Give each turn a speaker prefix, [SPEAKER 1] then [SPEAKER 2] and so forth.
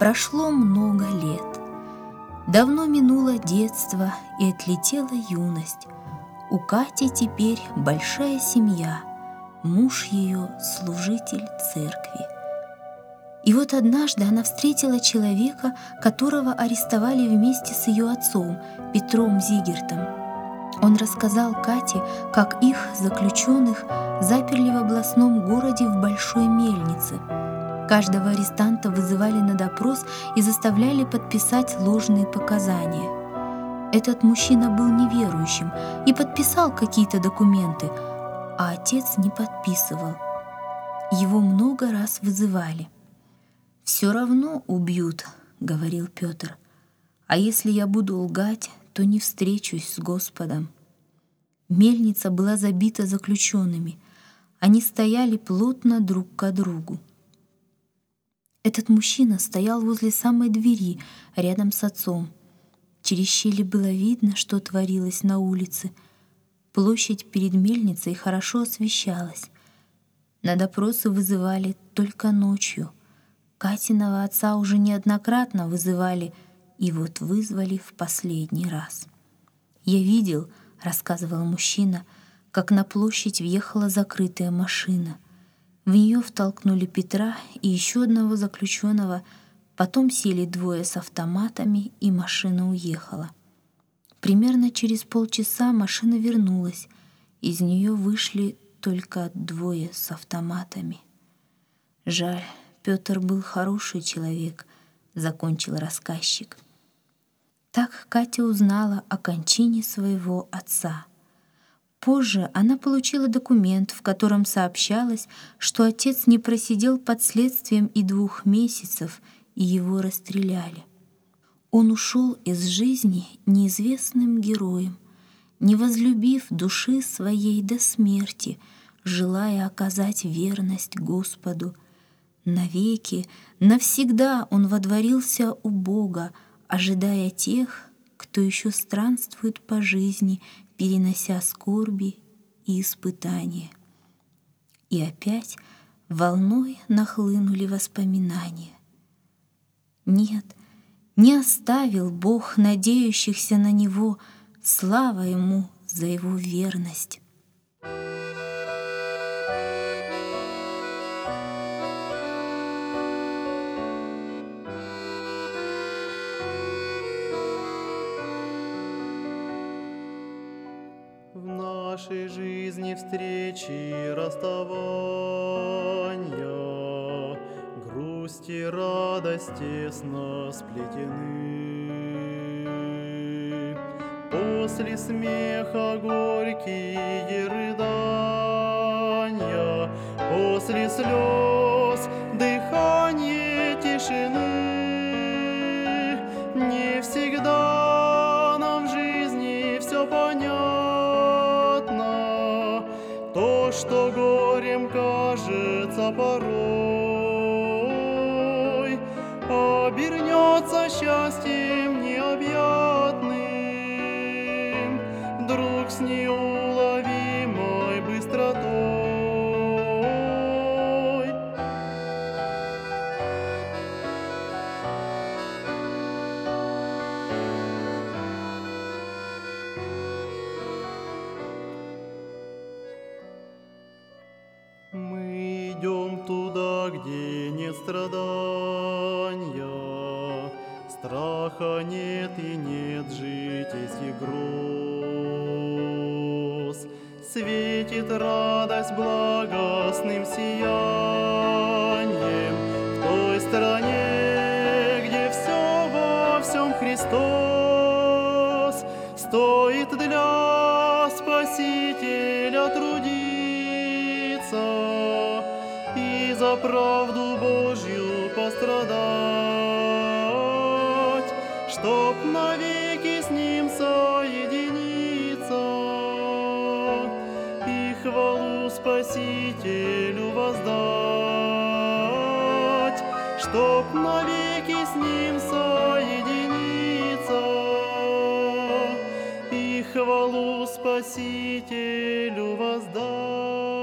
[SPEAKER 1] Прошло много лет. Давно минуло детство и отлетела юность. У Кати теперь большая семья, муж ее служитель церкви. И вот однажды она встретила человека, которого арестовали вместе с ее отцом, Петром Зигертом. Он рассказал Кате, как их, заключенных, заперли в областном городе в Большой Мельнице. Каждого арестанта вызывали на допрос и заставляли подписать ложные показания. Этот мужчина был неверующим и подписал какие-то документы, а отец не подписывал. Его много раз вызывали. «Все равно убьют», — говорил Петр. «А если я буду лгать, то не встречусь с Господом». Мельница была забита заключенными. Они стояли плотно друг к другу. Этот мужчина стоял возле самой двери, рядом с отцом. Через щели было видно, что творилось на улице. Площадь перед мельницей хорошо освещалась. На допросы вызывали только ночью. Катиного отца уже неоднократно вызывали, и вот вызвали в последний раз. «Я видел», — рассказывал мужчина, «как на площадь въехала закрытая машина. В нее втолкнули Петра и еще одного заключенного, потом сели двое с автоматами, и машина уехала. Примерно через полчаса машина вернулась, из нее вышли только двое с автоматами. Жаль, Петр был хороший человек», — закончил рассказчик. Так Катя узнала о кончине своего отца. Позже она получила документ, в котором сообщалось, что отец не просидел под следствием и 2 месяцев, и его расстреляли. Он ушел из жизни неизвестным героем, не возлюбив души своей до смерти, желая оказать верность Господу. Навеки, навсегда он водворился у Бога, ожидая тех, кто еще странствует по жизни, перенося скорби и испытания. И опять волной нахлынули воспоминания. Нет, не оставил Бог надеющихся на Него, слава Ему за Его верность.
[SPEAKER 2] В нашей жизни встречи и расставания, грусть и радость тесно сплетены. После смеха горькие рыдания, после слез дыхание тишины. Не всегда нам в жизни все понятно, то, что горем кажется порой, обернется счастьем необъятным, вдруг с неуловимой быстротой. Мы идем туда, где нет страдания, страха нет и нет житейских гроз. Светит радость благостным сиянием в той стране, где все во всем Христос. Стоит для Спасителя трудиться и за правду Божью пострадать, чтоб навеки с Ним соединиться и хвалу Спасителю воздать, чтоб навеки с Ним соединиться и хвалу Спасителю воздать.